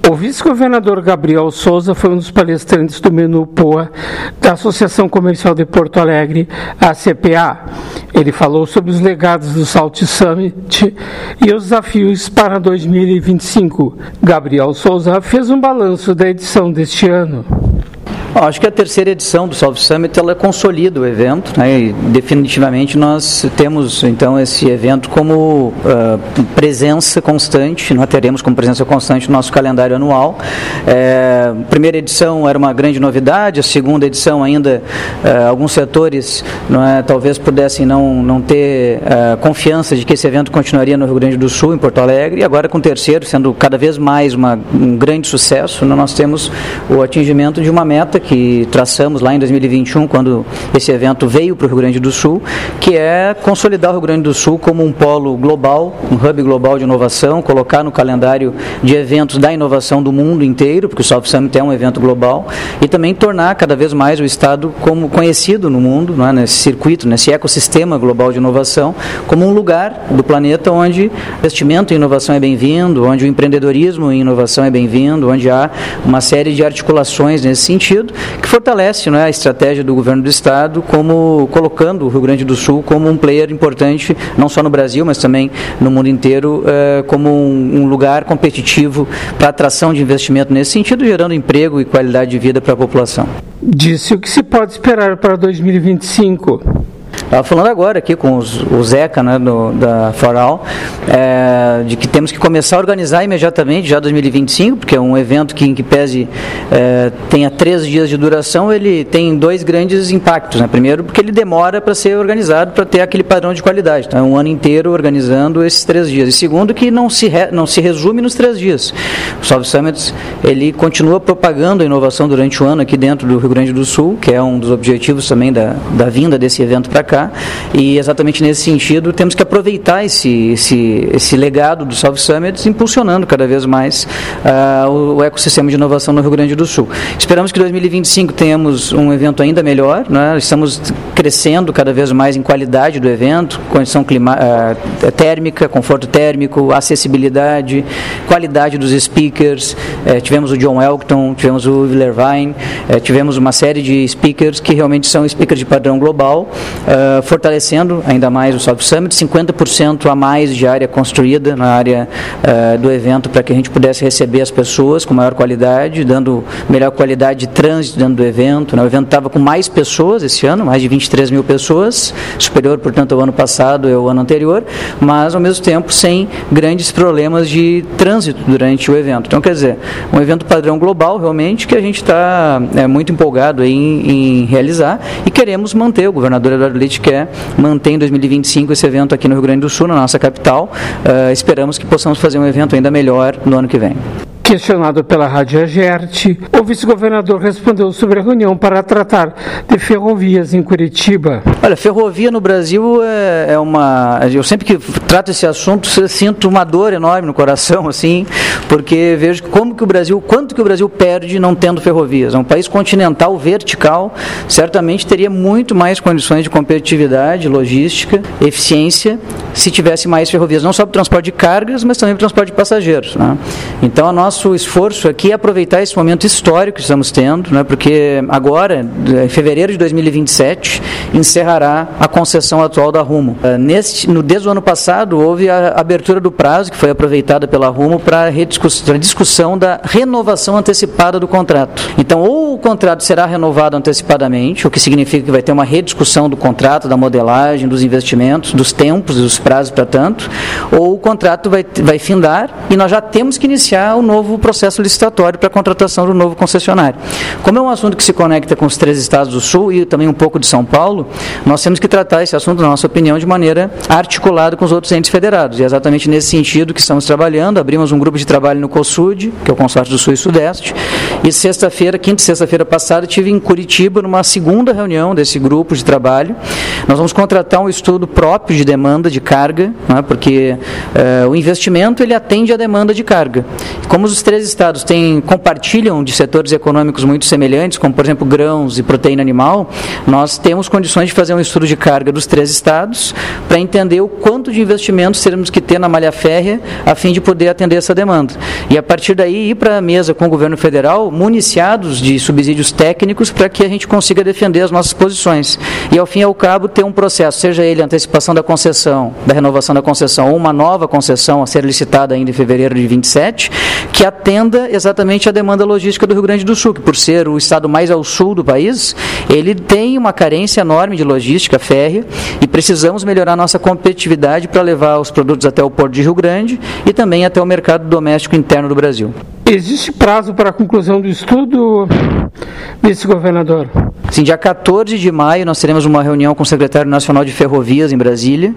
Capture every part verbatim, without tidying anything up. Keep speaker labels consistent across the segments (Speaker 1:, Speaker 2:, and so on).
Speaker 1: O vice-governador Gabriel Souza foi um dos palestrantes do menu P O A da Associação Comercial de Porto Alegre, a C P A. Ele falou sobre os legados do Salt Summit e os desafios para dois mil e vinte e cinco. Gabriel Souza fez um balanço da edição deste ano.
Speaker 2: Bom, acho que a terceira edição do South Summit ela consolida o evento, né, e definitivamente nós temos então esse evento como uh, presença constante, nós teremos como presença constante no nosso calendário anual. É, a primeira edição era uma grande novidade, a segunda edição ainda uh, alguns setores não é, talvez pudessem não, não ter uh, confiança de que esse evento continuaria no Rio Grande do Sul, em Porto Alegre, e agora com o terceiro sendo cada vez mais uma, um grande sucesso, né, nós temos o atingimento de uma meta que traçamos lá em dois mil e vinte e um, quando esse evento veio para o Rio Grande do Sul, que é consolidar o Rio Grande do Sul como um polo global, um hub global de inovação, colocar no calendário de eventos da inovação do mundo inteiro, porque o South Summit é um evento global, e também tornar cada vez mais o Estado como conhecido no mundo, não é, nesse circuito, nesse ecossistema global de inovação, como um lugar do planeta onde investimento em inovação é bem-vindo, onde o empreendedorismo em inovação é bem-vindo, onde há uma série de articulações nesse sentido, que fortalece, não é, a estratégia do governo do Estado, como colocando o Rio Grande do Sul como um player importante, não só no Brasil, mas também no mundo inteiro, eh, como um, um lugar competitivo para atração de investimento nesse sentido, gerando emprego e qualidade de vida para a população.
Speaker 1: Disse o que se pode esperar para dois mil e vinte e cinco.
Speaker 2: Estava falando agora aqui com os, o Zeca, né, do, da Foral, é, de que temos que começar a organizar imediatamente, já dois mil e vinte e cinco, porque é um evento que, em que pese é, tenha três dias de duração, ele tem dois grandes impactos, né? Primeiro, porque ele demora para ser organizado, para ter aquele padrão de qualidade. Então, é um ano inteiro organizando esses três dias. E segundo, que não se, re, não se resume nos três dias. O South Summit, ele continua propagando a inovação durante o ano aqui dentro do Rio Grande do Sul, que é um dos objetivos também da, da vinda desse evento para cá, e exatamente nesse sentido temos que aproveitar esse, esse, esse legado do South Summit, impulsionando cada vez mais uh, o, o ecossistema de inovação no Rio Grande do Sul. Esperamos que em dois mil e vinte e cinco tenhamos um evento ainda melhor, né? Estamos crescendo cada vez mais em qualidade do evento, condição clima, uh, térmica, conforto térmico, acessibilidade, qualidade dos speakers, uh, tivemos o John Elkton, tivemos o Villervine, uh, tivemos uma série de speakers que realmente são speakers de padrão global, Uh, fortalecendo ainda mais o South Summit, cinquenta por cento a mais de área construída na área uh, do evento, para que a gente pudesse receber as pessoas com maior qualidade, dando melhor qualidade de trânsito dentro do evento, né? O evento estava com mais pessoas esse ano, mais de vinte e três mil pessoas, superior, portanto, ao ano passado e ao ano anterior, mas ao mesmo tempo sem grandes problemas de trânsito durante o evento. Então, quer dizer, um evento padrão global realmente que a gente está é, muito empolgado aí em, em realizar, e queremos manter, o governador Eduardo Leite quer manter em dois mil e vinte e cinco esse evento aqui no Rio Grande do Sul, na nossa capital. Uh, esperamos que possamos fazer um evento ainda melhor no ano que vem.
Speaker 1: Questionado pela Rádio Agerte, o vice-governador respondeu sobre a reunião para tratar de ferrovias em Curitiba.
Speaker 2: Olha, ferrovia no Brasil é, é uma... Eu sempre que trato esse assunto, sinto uma dor enorme no coração, assim, porque vejo como que o Brasil, quanto que o Brasil perde não tendo ferrovias. É um país continental, vertical, certamente teria muito mais condições de competitividade, logística, eficiência, se tivesse mais ferrovias, não só para o transporte de cargas, mas também para o transporte de passageiros, né? Então, a nossa Nosso esforço aqui é aproveitar esse momento histórico que estamos tendo, né, porque agora, em fevereiro de dois mil e vinte e sete, encerrará a concessão atual da Rumo. Neste, no, desde o ano passado, houve a abertura do prazo, que foi aproveitada pela Rumo para a discussão da renovação antecipada do contrato. Então, ou o contrato será renovado antecipadamente, o que significa que vai ter uma rediscussão do contrato, da modelagem, dos investimentos, dos tempos e dos prazos para tanto, ou o contrato vai, vai findar e nós já temos que iniciar o novo o processo licitatório para a contratação do novo concessionário. Como é um assunto que se conecta com os três estados do Sul e também um pouco de São Paulo, nós temos que tratar esse assunto, na nossa opinião, de maneira articulada com os outros entes federados. E é exatamente nesse sentido que estamos trabalhando. Abrimos um grupo de trabalho no COSUD, que é o Consórcio do Sul e Sudeste, E sexta-feira, quinta e sexta-feira passada, estive em Curitiba numa segunda reunião desse grupo de trabalho. Nós vamos contratar um estudo próprio de demanda de carga, né, porque uh, o investimento ele atende à demanda de carga. Como os três estados têm, compartilham de setores econômicos muito semelhantes, como por exemplo grãos e proteína animal, nós temos condições de fazer um estudo de carga dos três estados para entender o quanto de investimentos teremos que ter na malha férrea a fim de poder atender essa demanda. E a partir daí ir para a mesa com o governo federal municiados de subsídios técnicos para que a gente consiga defender as nossas posições. E ao fim e ao cabo ter um processo, seja ele a antecipação da concessão, da renovação da concessão ou uma nova concessão a ser licitada ainda em fevereiro de vinte e sete, que atenda exatamente a demanda logística do Rio Grande do Sul, que por ser o estado mais ao sul do país, ele tem uma carência enorme de logística férrea e precisamos melhorar nossa competitividade para levar os produtos até o Porto de Rio Grande e também até o mercado doméstico interno do Brasil.
Speaker 1: Existe prazo para a conclusão do estudo, vice-governador?
Speaker 2: Sim, dia quatorze de maio nós teremos uma reunião com o secretário nacional de Ferrovias em Brasília.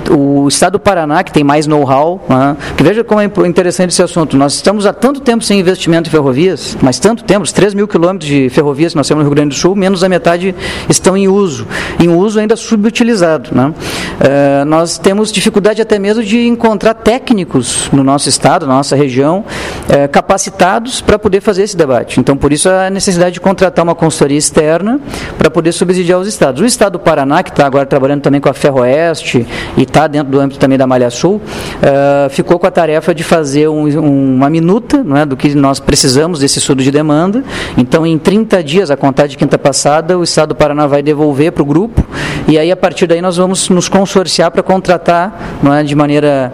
Speaker 2: O estado do Paraná, que tem mais know-how, né? Que veja como é interessante esse assunto. Nós estamos há tanto tempo sem investimento em ferrovias, mas tanto tempo, os três mil quilômetros de ferrovias que nós temos no Rio Grande do Sul, menos da metade estão em uso, em uso ainda subutilizado, né? Uh, nós temos dificuldade até mesmo de encontrar técnicos no nosso estado, na nossa região, uh, capacitados para poder fazer esse debate. Então, por isso a necessidade de contratar uma consultoria externa para poder subsidiar os estados. O estado do Paraná, que está agora trabalhando também com a Ferroeste e está dentro do âmbito também da Malha Sul, uh, ficou com a tarefa de fazer um, um, uma minuta, não é, do que nós precisamos desse estudo de demanda. Então, em trinta dias, a contar de quinta passada, o estado do Paraná vai devolver para o grupo e aí, a partir daí, nós vamos nos consorciar para contratar, não é, de maneira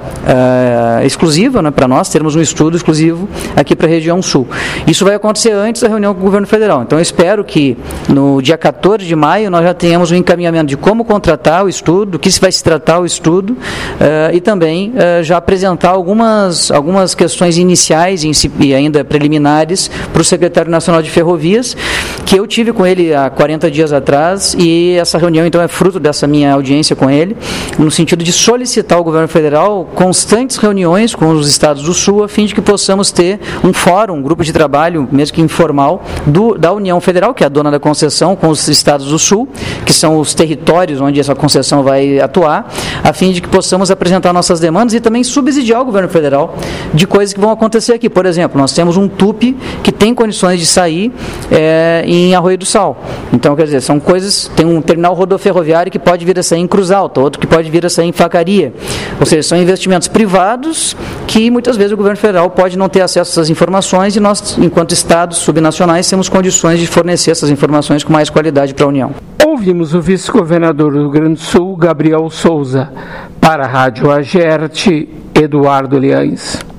Speaker 2: uh, exclusiva, né, para nós, termos um estudo exclusivo aqui para a região sul. Isso vai acontecer antes da reunião com o governo federal. Então, eu espero que no dia quatorze de maio nós já tenhamos um encaminhamento de como contratar o estudo, do que se vai se tratar o estudo uh, e também uh, já apresentar algumas, algumas questões iniciais e ainda preliminares para o secretário nacional de Ferrovias, que eu tive com ele há quarenta dias atrás, e essa reunião então é fruto dessa minha audiência com ele, no sentido de solicitar ao governo federal constantes reuniões com os estados do Sul, a fim de que possamos ter um fórum, um grupo de trabalho, mesmo que informal, do, da União Federal, que é a dona da concessão, com os estados do Sul, que são os territórios onde essa concessão vai atuar, a fim de que possamos apresentar nossas demandas e também subsidiar o governo federal de coisas que vão acontecer aqui. Por exemplo, nós temos um tupi que tem condições de sair é, em Arroio do Sal. Então, quer dizer, são coisas, tem um terminal rodoferroviário que pode vir a sair em Cruz Alta, outro que pode vir a sair em Facaria. Ou seja, são investimentos privados que muitas vezes o governo federal pode não ter acesso a essas informações e nós, enquanto estados subnacionais, temos condições de fornecer essas informações com mais qualidade para a União.
Speaker 1: Ouvimos o vice-governador do Rio Grande do Sul, Gabriel Souza. Para a Rádio Agerte, Eduardo Leães.